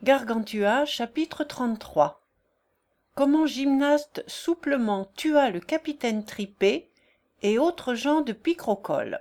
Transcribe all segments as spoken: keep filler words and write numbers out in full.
Gargantua, chapitre trente-trois. Comment Gymnaste souplement tua le capitaine Tripet et autres gens de Picrochole.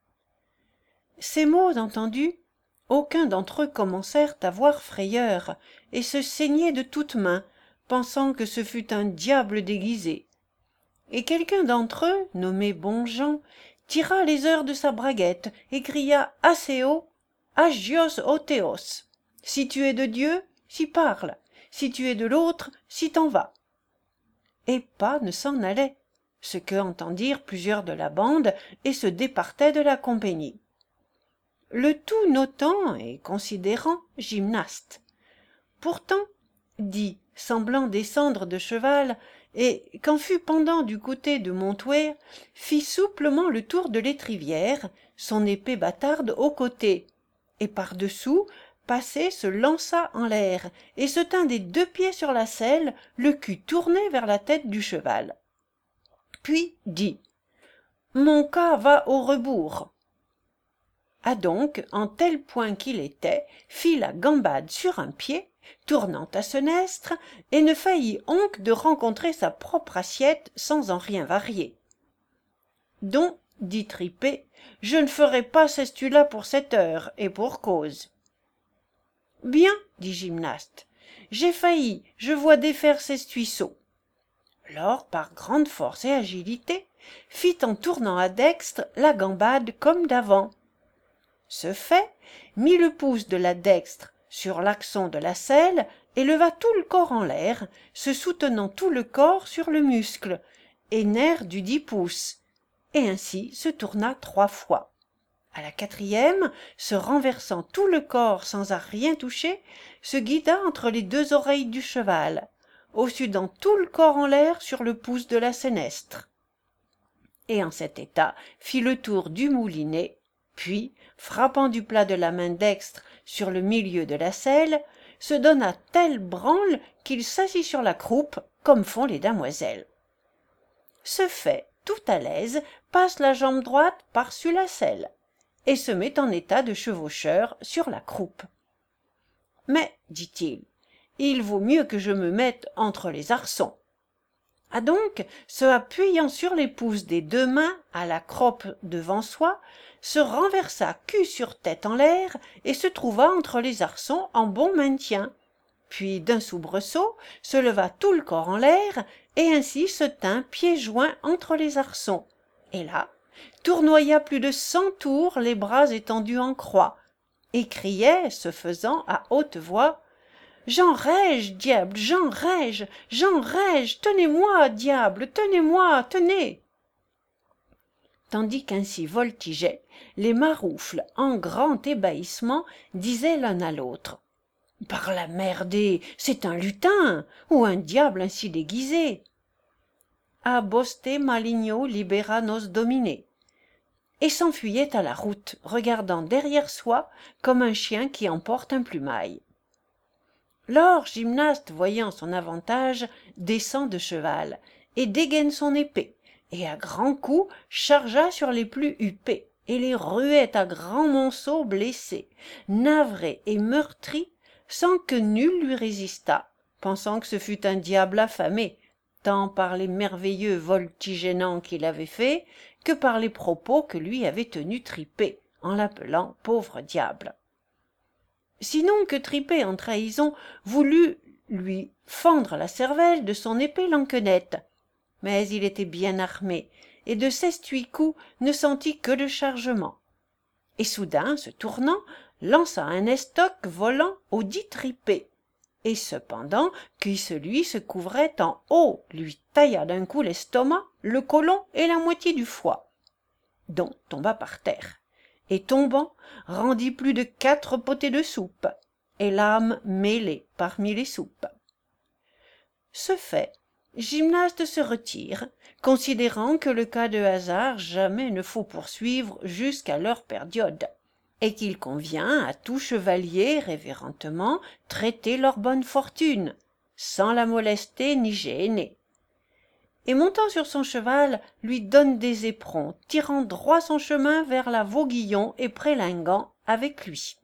Ces mots entendus, aucuns d'entre eux commencèrent à voir frayeur et se saigner de toutes mains, pensant que ce fût un diable déguisé. Et quelqu'un d'entre eux, nommé Bonjean, tira les heures de sa braguette et cria assez haut « Agios Othéos ! Si tu es de Dieu, si parle, si tu es de l'autre, si t'en vas !» Et pas ne s'en allait, ce que entendirent plusieurs de la bande et se départaient de la compagnie. Le tout notant et considérant Gymnaste. Pourtant, dit, semblant descendre de cheval, et quand fut pendant du côté de Montoyer, fit souplement le tour de l'étrivière, son épée bâtarde au côté, et par-dessous, passé se lança en l'air, et se tint des deux pieds sur la selle, le cul tourné vers la tête du cheval. Puis dit « Mon cas va au rebours ». A donc, en tel point qu'il était, fit la gambade sur un pied, tournant à senestre, et ne faillit onc de rencontrer sa propre assiette sans en rien varier. « Donc, dit Tripet, je ne ferai pas cestu-là pour cette heure, et pour cause. » « Bien, dit Gymnaste, j'ai failli, je vois défaire cestuisseau. » Lors, par grande force et agilité, fit en tournant à dextre la gambade comme d'avant. Ce fait, mit le pouce de la dextre sur l'axon de la selle et leva tout le corps en l'air, se soutenant tout le corps sur le muscle, et nerf du dix pouces, et ainsi se tourna trois fois. À la quatrième, se renversant tout le corps sans à rien toucher, se guida entre les deux oreilles du cheval, ossudant tout le corps en l'air sur le pouce de la sénestre. Et en cet état fit le tour du moulinet, puis, frappant du plat de la main dextre sur le milieu de la selle, se donna telle branle qu'il s'assit sur la croupe, comme font les damoiselles. Ce fait, tout à l'aise, passe la jambe droite par-dessus la selle, et se met en état de chevaucheur sur la croupe. « Mais, dit-il, il vaut mieux que je me mette entre les arçons. » Ah donc, se appuyant sur les pouces des deux mains à la croppe devant soi, se renversa cul sur tête en l'air et se trouva entre les arçons en bon maintien, puis d'un soubresaut se leva tout le corps en l'air et ainsi se tint pieds joints entre les arçons, et là tournoya plus de cent tours les bras étendus en croix, et criait, ce faisant à haute voix « J'enrage, diable, j'enrage, j'enrage, tenez-moi, diable, tenez-moi, tenez !» Tandis qu'ainsi voltigeait, les maroufles, en grand ébahissement, disaient l'un à l'autre « Par la merdée, c'est un lutin, ou un diable ainsi déguisé !»« A boste maligno libera nos domine » et s'enfuyaient à la route, regardant derrière soi comme un chien qui emporte un plumail. Lors Gymnaste, voyant son avantage, descend de cheval, et dégaine son épée, et à grands coups chargea sur les plus huppés, et les ruait à grands monceaux blessés, navrés et meurtris, sans que nul lui résistât, pensant que ce fût un diable affamé, tant par les merveilleux voltigénants qu'il avait faits, que par les propos que lui avait tenus Tripet, en l'appelant pauvre diable. Sinon que Tripet en trahison voulut lui fendre la cervelle de son épée lanquenette, mais il était bien armé, et de sesthuit coups ne sentit que le chargement. Et soudain, se tournant, lança un estoc volant au dit Tripet, et cependant que celui se couvrait en haut, lui tailla d'un coup l'estomac, le côlon et la moitié du foie, dont tomba par terre, et tombant, rendit plus de quatre potées de soupe, et l'âme mêlée parmi les soupes. Ce fait, Gymnaste se retire, considérant que le cas de hasard jamais ne faut poursuivre jusqu'à leur période, et qu'il convient à tout chevalier révérentement traiter leur bonne fortune, sans la molester ni gêner. Et montant sur son cheval, lui donne des éperons, tirant droit son chemin vers la Vauguillon et prélinguant avec lui.